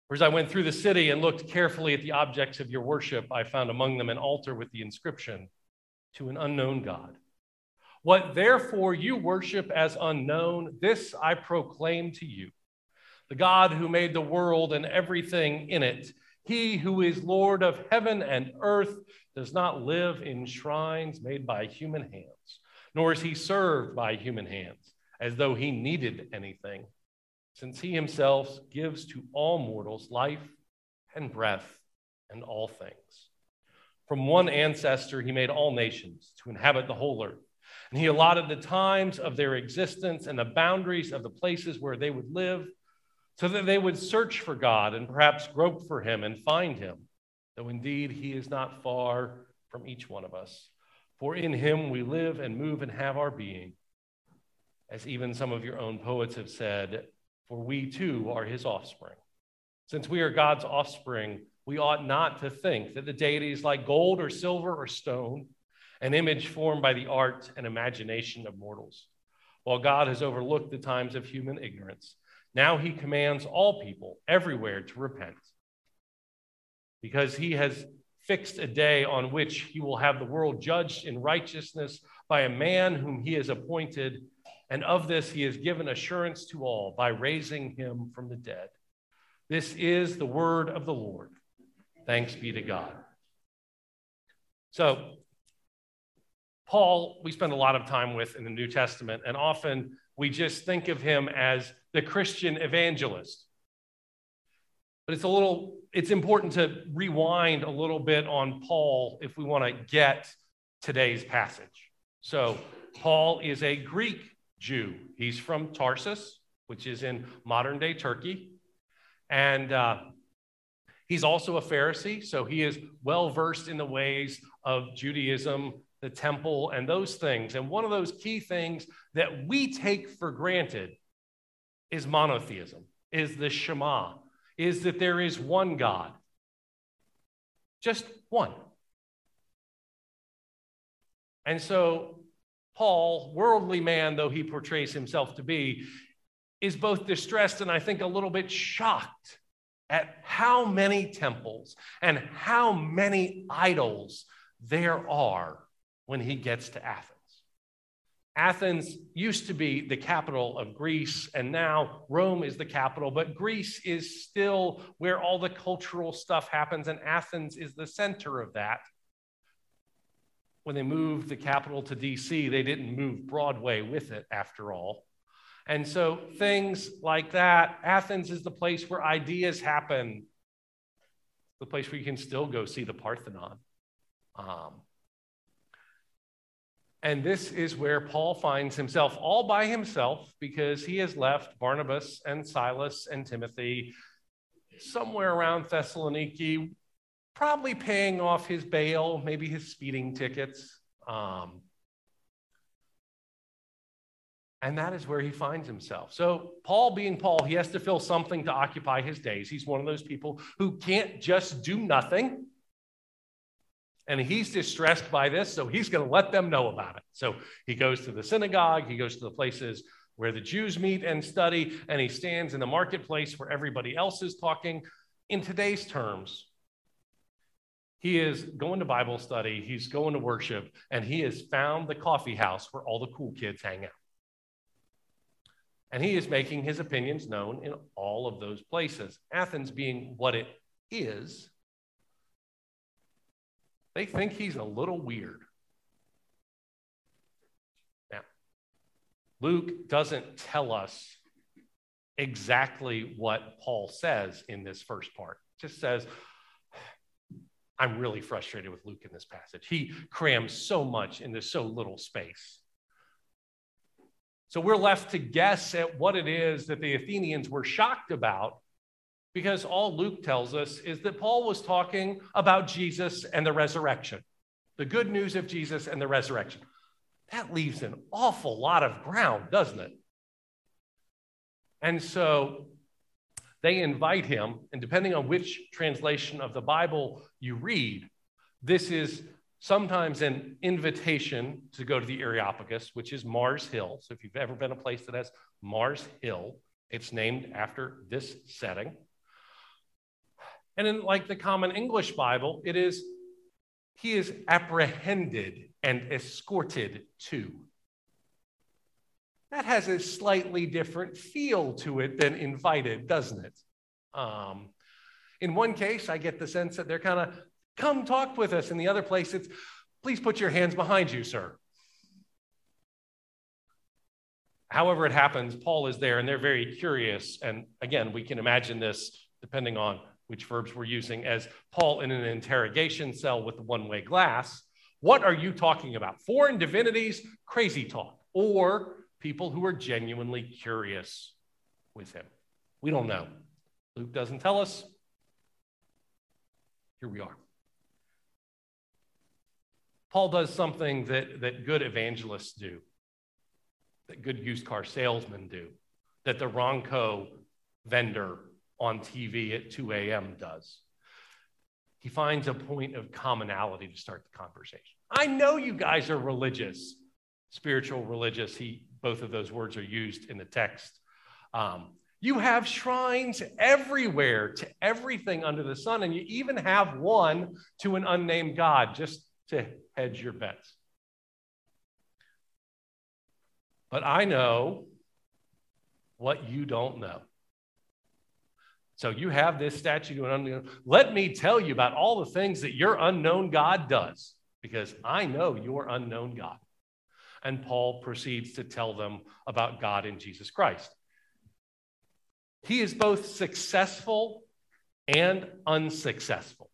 For as I went through the city and looked carefully at the objects of your worship, I found among them an altar with the inscription, to an unknown God. What therefore you worship as unknown, this I proclaim to you. The God who made the world and everything in it, he who is Lord of heaven and earth, does not live in shrines made by human hands, nor is he served by human hands, as though he needed anything, since he himself gives to all mortals life and breath and all things. From one ancestor he made all nations to inhabit the whole earth, and he allotted the times of their existence and the boundaries of the places where they would live, so that they would search for God and perhaps grope for him and find him, though indeed he is not far from each one of us. For in him we live and move and have our being, as even some of your own poets have said, for we too are his offspring. Since we are God's offspring, we ought not to think that the deity is like gold or silver or stone, an image formed by the art and imagination of mortals. While God has overlooked the times of human ignorance, now he commands all people everywhere to repent, because he has fixed a day on which he will have the world judged in righteousness by a man whom he has appointed, and of this he has given assurance to all by raising him from the dead. This is the word of the Lord. Thanks be to God. So, Paul, we spend a lot of time with in the New Testament, and often we just think of him as the Christian evangelist. But it's important to rewind a little bit on Paul if we want to get today's passage. So, Paul is a Greek Jew. He's from Tarsus, which is in modern-day Turkey. And he's also a Pharisee, so he is well-versed in the ways of Judaism, the temple, and those things. And one of those key things that we take for granted is monotheism, is the Shema, is that there is one God. Just one. And so Paul, worldly man though he portrays himself to be, is both distressed and I think a little bit shocked at how many temples and how many idols there are when he gets to Athens. Athens used to be the capital of Greece, and now Rome is the capital, but Greece is still where all the cultural stuff happens, and Athens is the center of that. When they moved the capital to DC, they didn't move Broadway with it, after all. And so things like that, Athens is the place where ideas happen, the place where you can still go see the Parthenon. And this is where Paul finds himself all by himself, because he has left Barnabas and Silas and Timothy somewhere around Thessaloniki, probably paying off his bail, maybe his speeding tickets. And that is where he finds himself. So Paul being Paul, he has to fill something to occupy his days. He's one of those people who can't just do nothing. And he's distressed by this, so he's going to let them know about it. So he goes to the synagogue, he goes to the places where the Jews meet and study, and he stands in the marketplace where everybody else is talking. In today's terms, he is going to Bible study, he's going to worship, and he has found the coffee house where all the cool kids hang out. And he is making his opinions known in all of those places. Athens being what it is, they think he's a little weird. Now, Luke doesn't tell us exactly what Paul says in this first part. It just says, I'm really frustrated with Luke in this passage. He crams so much into so little space. So we're left to guess at what it is that the Athenians were shocked about, because all Luke tells us is that Paul was talking about Jesus and the resurrection, the good news of Jesus and the resurrection. That leaves an awful lot of ground, doesn't it? And so they invite him, and depending on which translation of the Bible you read, this is sometimes an invitation to go to the Areopagus, which is Mars Hill. So if you've ever been a place that has Mars Hill, it's named after this setting. And in like the Common English Bible, it is, he is apprehended and escorted to. That has a slightly different feel to it than invited, doesn't it? In one case, I get the sense that they're kind of, come talk with us. In the other place, it's, please put your hands behind you, sir. However it happens, Paul is there, and they're very curious. And again, we can imagine this, depending on which verbs we're using, as Paul in an interrogation cell with the one-way glass. What are you talking about? Foreign divinities, crazy talk, or people who are genuinely curious with him? We don't know. Luke doesn't tell us. Here we are. Paul does something that good evangelists do, that good used car salesmen do, that the Ronco vendor on TV at 2 a.m. does. He finds a point of commonality to start the conversation. I know you guys are religious, spiritual religious. Both of those words are used in the text. You have shrines everywhere to everything under the sun, and you even have one to an unnamed God, just to hedge your bets. But I know what you don't know. So you have this statue to an unknown. Let me tell you about all the things that your unknown God does, because I know your unknown God. And Paul proceeds to tell them about God in Jesus Christ. He is both successful and unsuccessful.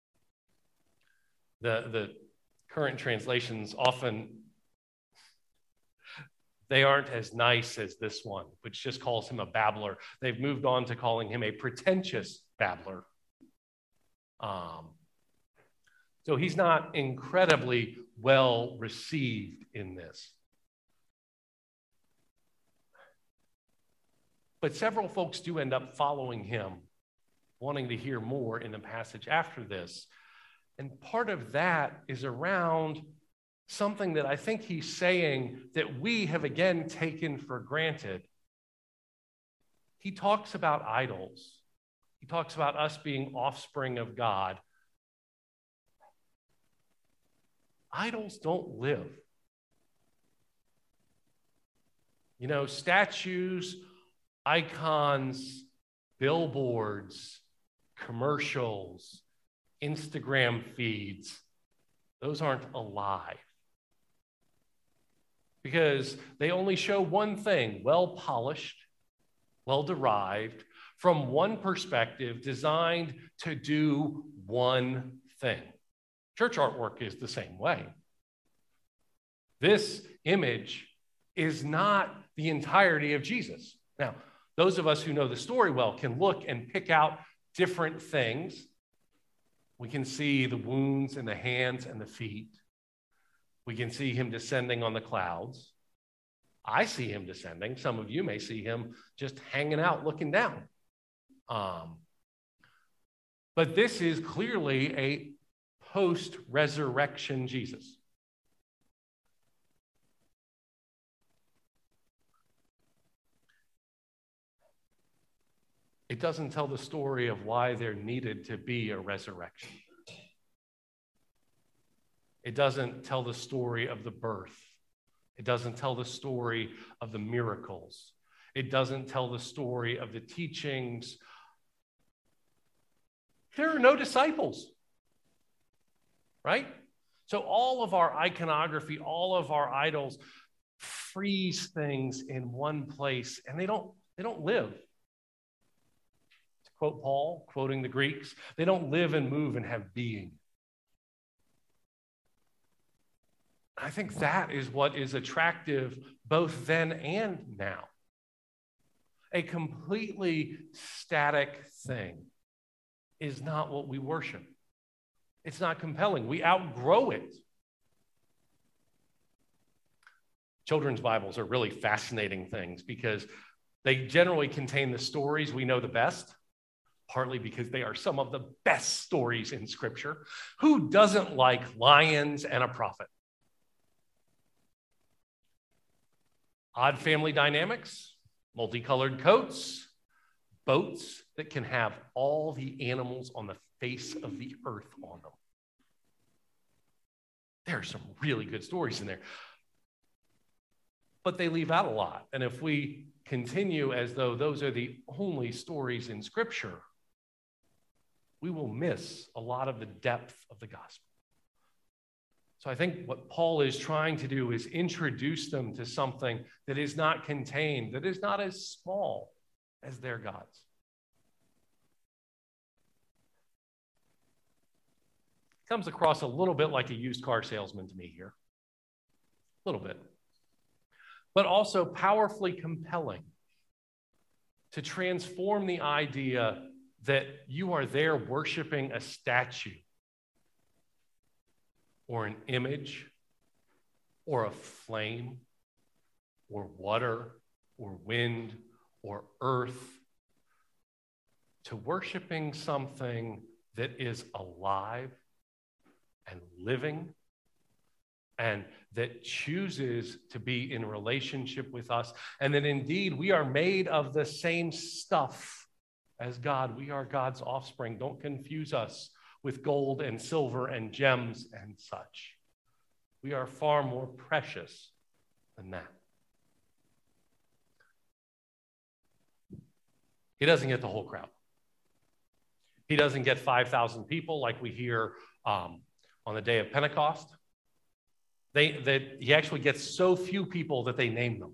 The current translations often, they aren't as nice as this one, which just calls him a babbler. They've moved on to calling him a pretentious babbler. So he's not incredibly well received in this. But several folks do end up following him, wanting to hear more in the passage after this. And part of that is around something that I think he's saying that we have again taken for granted. He talks about idols. He talks about us being offspring of God. Idols don't live. You know, statues, icons, billboards, commercials, Instagram feeds, those aren't alive. Because they only show one thing, well-polished, well-derived, from one perspective, designed to do one thing. Church artwork is the same way. This image is not the entirety of Jesus. Now, those of us who know the story well can look and pick out different things. We can see the wounds in the hands and the feet. We can see him descending on the clouds. I see him descending. Some of you may see him just hanging out, looking down. But this is clearly a post-resurrection Jesus. It doesn't tell the story of why there needed to be a resurrection. It doesn't tell the story of the birth. It doesn't tell the story of the miracles. It doesn't tell the story of the teachings. There are no disciples, right? So all of our iconography, all of our idols freeze things in one place, and they don't live. To quote Paul, quoting the Greeks, they don't live and move and have being. I think that is what is attractive both then and now. A completely static thing is not what we worship. It's not compelling. We outgrow it. Children's Bibles are really fascinating things because they generally contain the stories we know the best, partly because they are some of the best stories in Scripture. Who doesn't like lions and a prophet? Odd family dynamics, multicolored coats, boats that can have all the animals on the face of the earth on them. There are some really good stories in there. But they leave out a lot. And if we continue as though those are the only stories in Scripture, we will miss a lot of the depth of the gospel. So I think what Paul is trying to do is introduce them to something that is not contained, that is not as small as their gods. Comes across a little bit like a used car salesman to me here. A little bit. But also powerfully compelling to transform the idea that you are there worshiping a statue or an image or a flame or water or wind or earth, to worshiping something that is alive and living and that chooses to be in relationship with us, and that indeed we are made of the same stuff as God. We are God's offspring. Don't confuse us with gold and silver and gems and such. We are far more precious than that. He doesn't get the whole crowd. He doesn't get 5,000 people like we hear on the day of Pentecost. He actually gets so few people that they name them.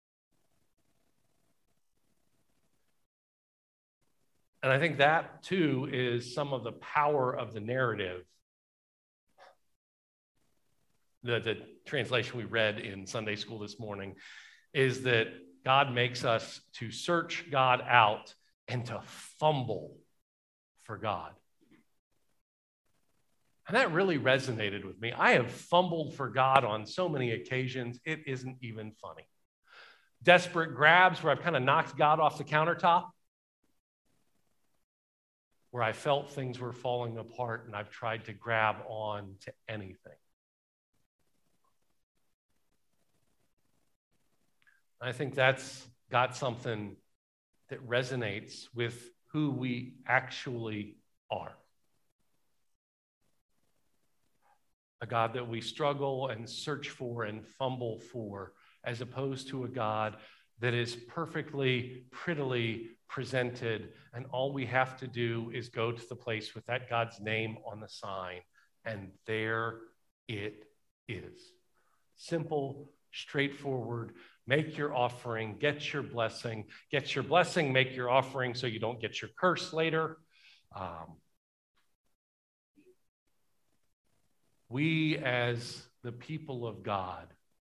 And I think that, too, is some of the power of the narrative. The translation we read in Sunday school this morning is that God makes us to search God out and to fumble for God. And that really resonated with me. I have fumbled for God on so many occasions, it isn't even funny. Desperate grabs where I've kind of knocked God off the countertop, where I felt things were falling apart and I've tried to grab on to anything. I think that's got something that resonates with who we actually are. A God that we struggle and search for and fumble for, as opposed to a God that is perfectly, prettily presented, and all we have to do is go to the place with that God's name on the sign, and there it is. Simple, straightforward. Make your offering, get your blessing. Get your blessing, make your offering so you don't get your curse later. We, as the people of God,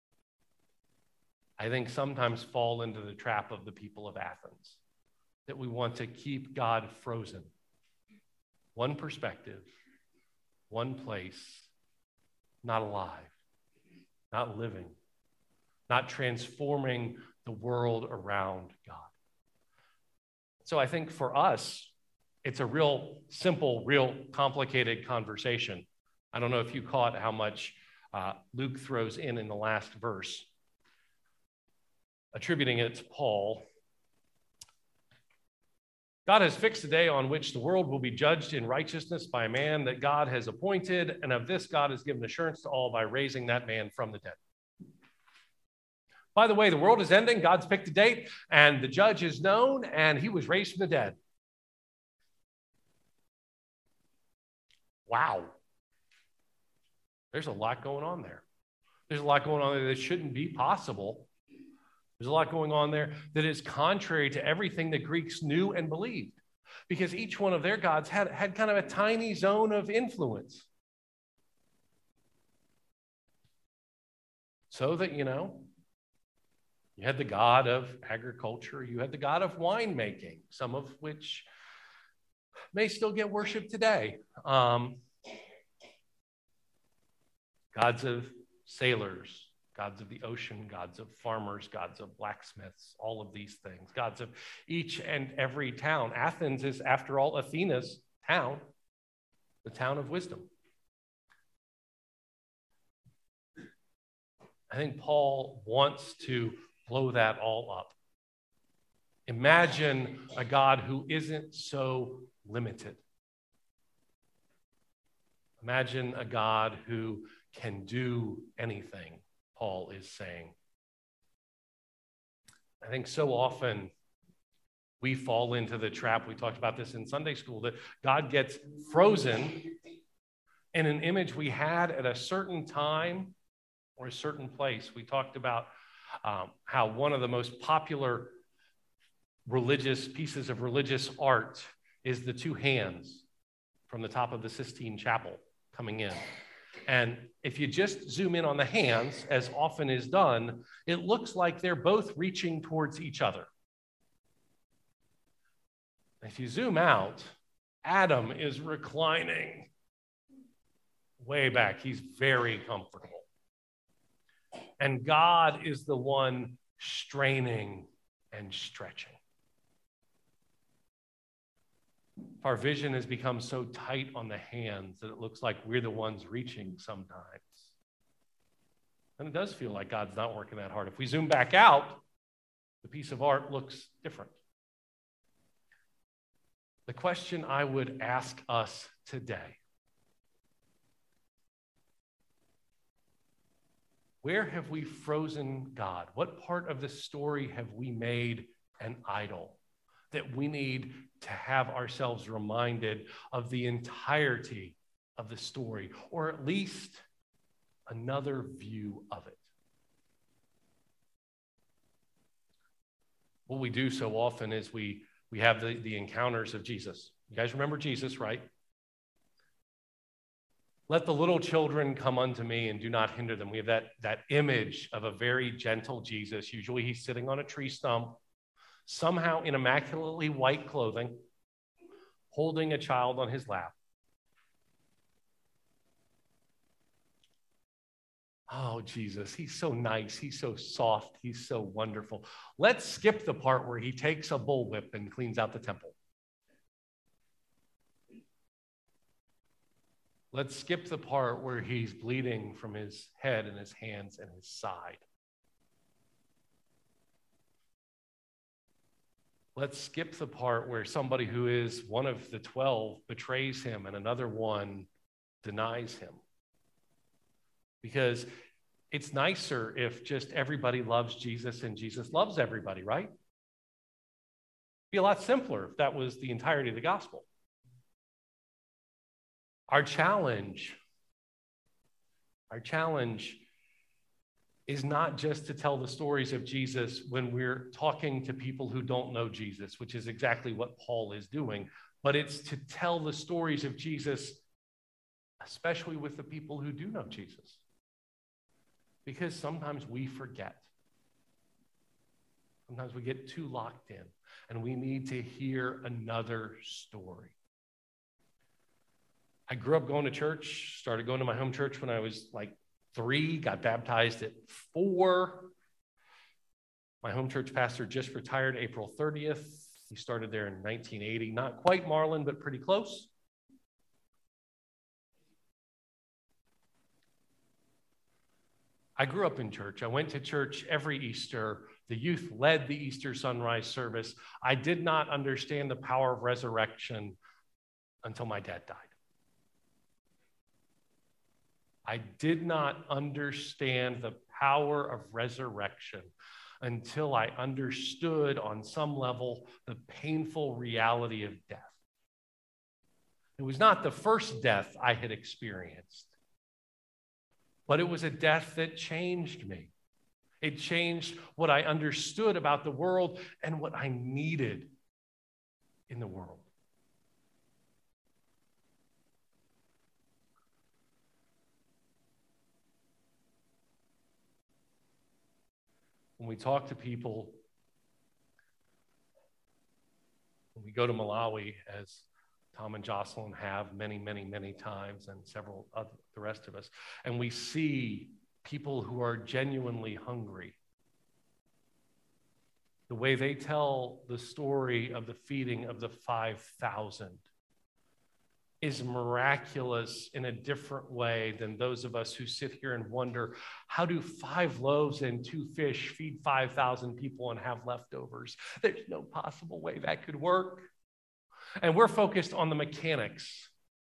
I think sometimes fall into the trap of the people of Athens, that we want to keep God frozen. One perspective, one place, not alive, not living, not transforming the world around God. So I think for us, it's a real simple, real complicated conversation. I don't know if you caught how much Luke throws in the last verse, attributing it to Paul. God has fixed a day on which the world will be judged in righteousness by a man that God has appointed, and of this God has given assurance to all by raising that man from the dead. By the way, the world is ending, God's picked a date, and the judge is known, and he was raised from the dead. Wow. There's a lot going on there. There's a lot going on there that shouldn't be possible. There's a lot going on there that is contrary to everything that Greeks knew and believed, because each one of their gods had kind of a tiny zone of influence. So that, you had the god of agriculture, you had the god of winemaking, some of which may still get worshiped today. Gods of sailors, gods of the ocean, gods of farmers, gods of blacksmiths, all of these things, gods of each and every town. Athens is, after all, Athena's town, the town of wisdom. I think Paul wants to blow that all up. Imagine a God who isn't so limited. Imagine a God who can do anything, Paul is saying. I think so often we fall into the trap, we talked about this in Sunday school, that God gets frozen in an image we had at a certain time or a certain place. We talked about how one of the most popular religious pieces of religious art is the two hands from the top of the Sistine Chapel coming in. And if you just zoom in on the hands, as often is done, it looks like they're both reaching towards each other. If you zoom out, Adam is reclining way back. He's very comfortable. And God is the one straining and stretching. Our vision has become so tight on the hands that it looks like we're the ones reaching sometimes. And it does feel like God's not working that hard. If we zoom back out, the piece of art looks different. The question I would ask us today: where have we frozen God? What part of the story have we made an idol that we need to have ourselves reminded of the entirety of the story, or at least another view of it? What we do so often is we have the encounters of Jesus. You guys remember Jesus, right? Let the little children come unto me and do not hinder them. We have that image of a very gentle Jesus. Usually he's sitting on a tree stump, somehow in immaculately white clothing, holding a child on his lap. Oh, Jesus, he's so nice. He's so soft. He's so wonderful. Let's skip the part where he takes a bullwhip and cleans out the temple. Let's skip the part where he's bleeding from his head and his hands and his side. Let's skip the part where somebody who is one of the 12 betrays him and another one denies him. Because it's nicer if just everybody loves Jesus and Jesus loves everybody, right? It'd be a lot simpler if that was the entirety of the gospel. Our challenge is not just to tell the stories of Jesus when we're talking to people who don't know Jesus, which is exactly what Paul is doing, but it's to tell the stories of Jesus, especially with the people who do know Jesus. Because sometimes we forget. Sometimes we get too locked in, and we need to hear another story. I grew up going to church, started going to my home church when I was like 3, got baptized at 4. My home church pastor just retired April 30th. He started there in 1980. Not quite Marlin, but pretty close. I grew up in church. I went to church every Easter. The youth led the Easter sunrise service. I did not understand the power of resurrection until my dad died. I did not understand the power of resurrection until I understood on some level the painful reality of death. It was not the first death I had experienced, but it was a death that changed me. It changed what I understood about the world and what I needed in the world. When we talk to people, when we go to Malawi, as Tom and Jocelyn have many, many, many times, and several of the rest of us, and we see people who are genuinely hungry, the way they tell the story of the feeding of the 5,000 is miraculous in a different way than those of us who sit here and wonder, how do 5 loaves and 2 fish feed 5,000 people and have leftovers? There's no possible way that could work. And we're focused on the mechanics.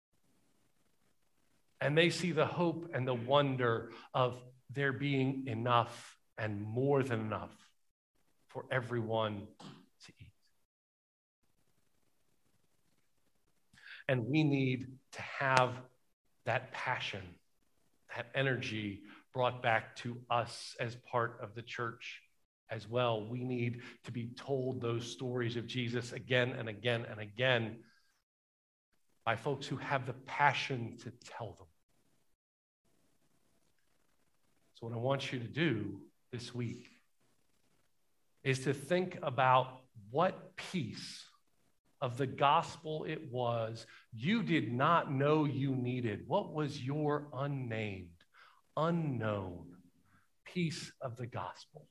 And they see the hope and the wonder of there being enough and more than enough for everyone to eat. And we need to have that passion, that energy brought back to us as part of the church as well. We need to be told those stories of Jesus again and again and again by folks who have the passion to tell them. So what I want you to do this week is to think about what piece of the gospel it was you did not know you needed. What was your unnamed, unknown piece of the gospel?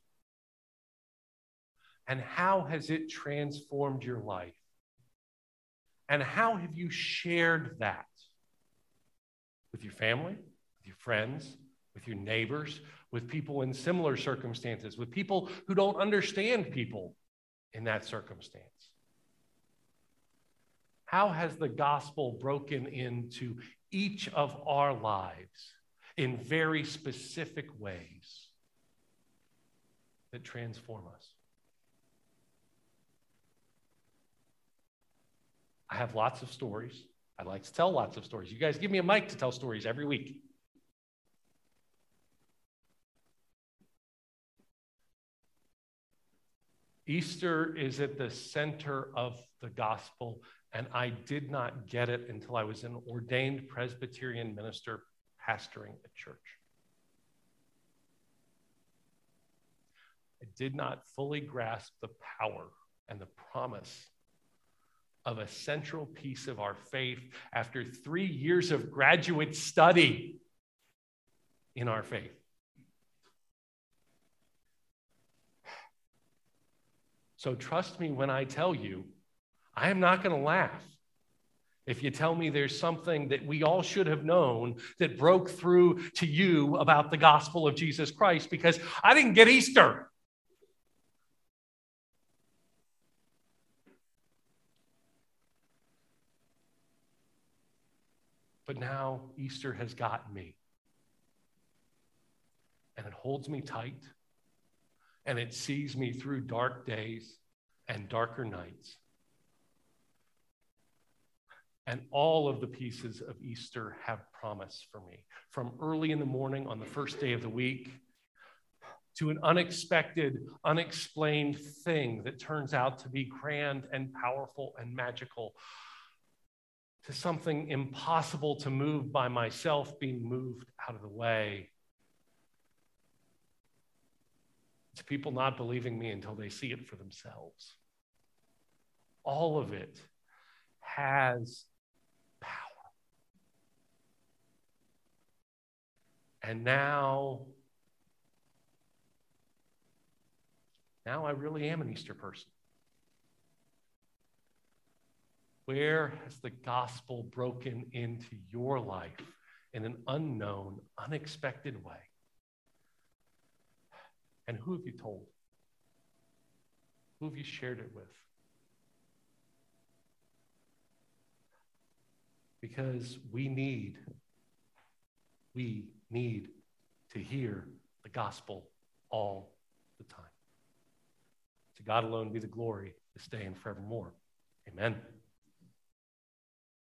And how has it transformed your life? And how have you shared that with your family, with your friends, with your neighbors, with people in similar circumstances, with people who don't understand people in that circumstance? How has the gospel broken into each of our lives in very specific ways that transform us? I have lots of stories. I like to tell lots of stories. You guys give me a mic to tell stories every week. Easter is at the center of the gospel, and I did not get it until I was an ordained Presbyterian minister pastoring a church. I did not fully grasp the power and the promise of a central piece of our faith after 3 years of graduate study in our faith. So trust me when I tell you, I am not going to laugh if you tell me there's something that we all should have known that broke through to you about the gospel of Jesus Christ, because I didn't get Easter. But now Easter has got me. And it holds me tight. And it sees me through dark days and darker nights. And all of the pieces of Easter have promise for me. From early in the morning on the first day of the week to an unexpected, unexplained thing that turns out to be grand and powerful and magical, to something impossible to move by myself being moved out of the way, to people not believing me until they see it for themselves. All of it has power. And now I really am an Easter person. Where has the gospel broken into your life in an unknown, unexpected way? And who have you told? Who have you shared it with? Because we need to hear the gospel all the time. To God alone be the glory this day and forevermore. Amen.